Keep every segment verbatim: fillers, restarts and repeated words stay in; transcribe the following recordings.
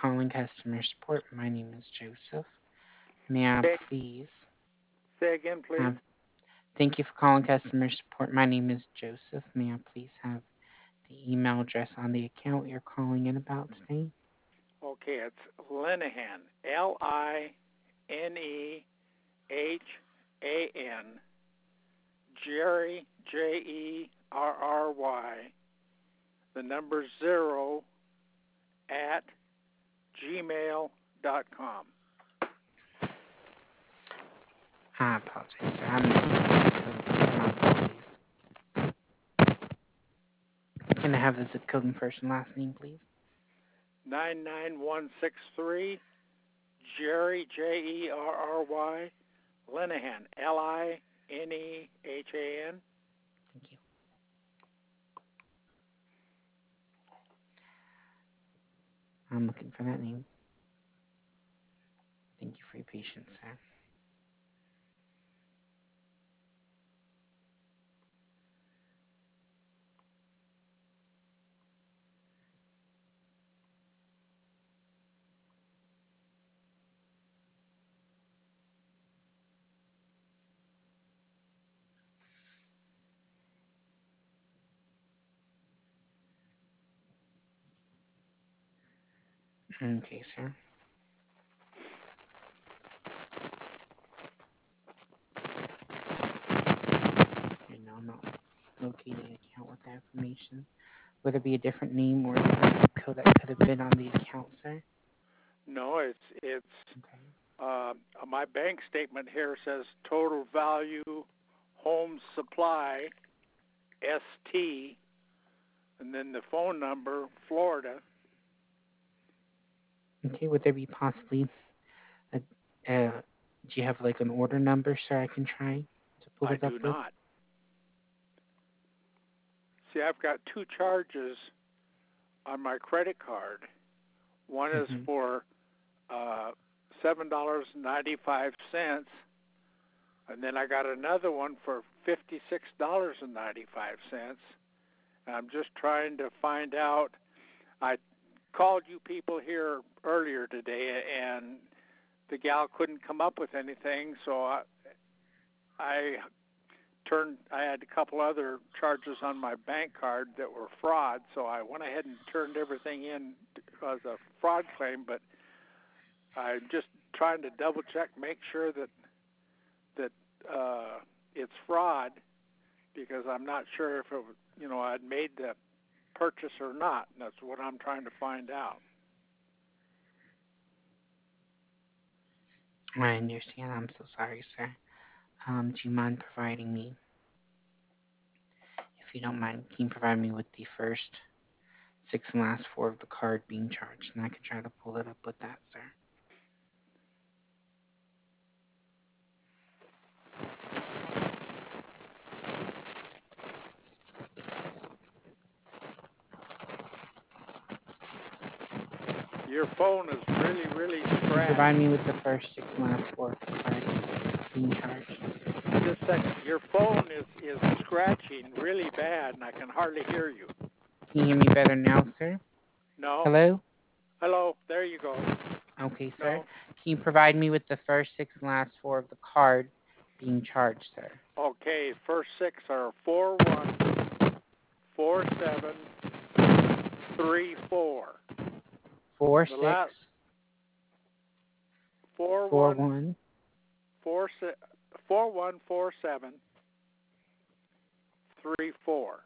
calling customer support. My name is Joseph. May I Say, please say again, please. have thank you for calling customer support. My name is Joseph. May I please have the email address on the account you're calling in about today? Okay, it's Linehan, L I N E H A N, Jerry, J E R R Y, the number zero at gmail dot com. I apologize, sir. I'm missing my apologies. Can I have the zip code and first and last name, please? nine nine one six three, Jerry, J E R R Y, Linehan, L I N E H A N. Thank you. I'm looking for that name. Thank you for your patience, sir. Okay, sir. Okay, no, I'm not locating an account with that information. Would there be a different name or a different zip code that could have been on the account, sir? No, it's it's Okay. uh, my bank statement here says total value home supply S T, and then the phone number Florida. Okay, would there be possibly a, uh, do you have like an order number, sir, I can try to pull I it up do with? not. See, I've got two charges on my credit card. One is Mm-hmm. for uh, seven dollars and ninety five cents, and then I got another one for fifty six dollars and ninety five cents. I'm just trying to find out. I called you people here earlier today, and the gal couldn't come up with anything, so I, I turned. I had a couple other charges on my bank card that were fraud, so I went ahead and turned everything in as a fraud claim. But I'm just trying to double check, make sure that that uh, it's fraud, because I'm not sure if it, you know, I'd made the purchase or not. And that's what I'm trying to find out. I understand. I'm so sorry, sir. Um, do you mind providing me, if you don't mind, can you provide me with the first six and last four of the card being charged? And I can try to pull it up with that, sir. Your phone is really, really Can you provide me scratchy. with the first six and last four of the card being charged? Just a second. Your phone is, is scratching really bad, and I can hardly hear you. Can you hear me better now, sir? No? Hello? Hello? There you go. Okay, sir. No? Can you provide me with the first six and last four of the card being charged, sir? Okay, first six are four one four seven three four. Four The last six four four one one. four six four one four seven three four.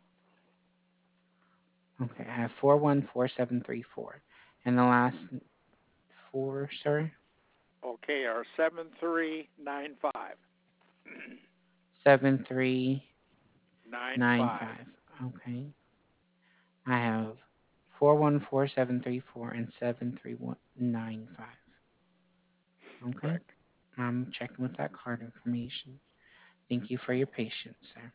Okay, I have four one four seven three four, and the last four, sir. Okay, are seven three nine five. Seven three Nine nine five. five. Okay, I have four one four seven three four and seven three one nine five. Okay, Correct. I'm checking with that card information. Thank you for your patience, sir.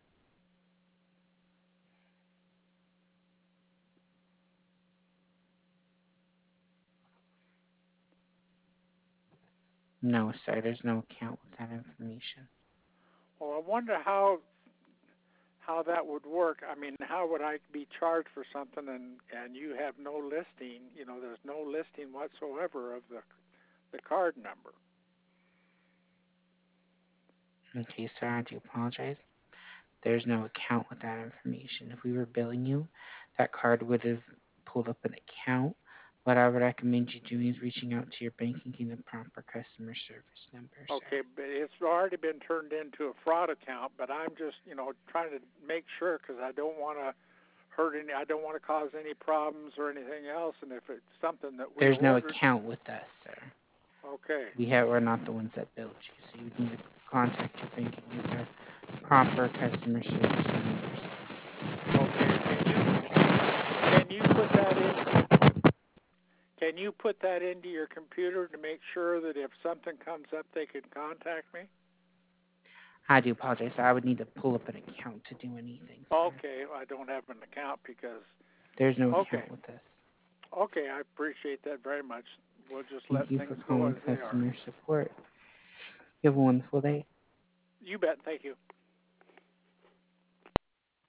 No, sir, there's no account with that information. Well, I wonder how how that would work. I mean, how would I be charged for something and and you have no listing? You know, there's no listing whatsoever of the the card number. Okay, sir, I do apologize. There's no account with that information. If we were billing you, that card would have pulled up an account. What I would recommend you doing is reaching out to your bank and getting the proper customer service number, sir. Okay, but it's already been turned into a fraud account. But I'm just, you know, trying to make sure because I don't want to hurt any. I don't want to cause any problems or anything else. And if it's something that we There's no ordered, account with us, sir. okay, We have, we're not the ones that billed you, so you need to contact your bank and get their proper customer service numbers. okay. Can you can you put that in? Can you put that into your computer to make sure that if something comes up, they can contact me? I do apologize. I would need to pull up an account to do anything, sir. Okay, I don't have an account because. There's no Okay, account with us. okay, I appreciate that very much. We'll just let Thank you for things go calling as they are. customer support. You have a wonderful day. You bet. Thank you.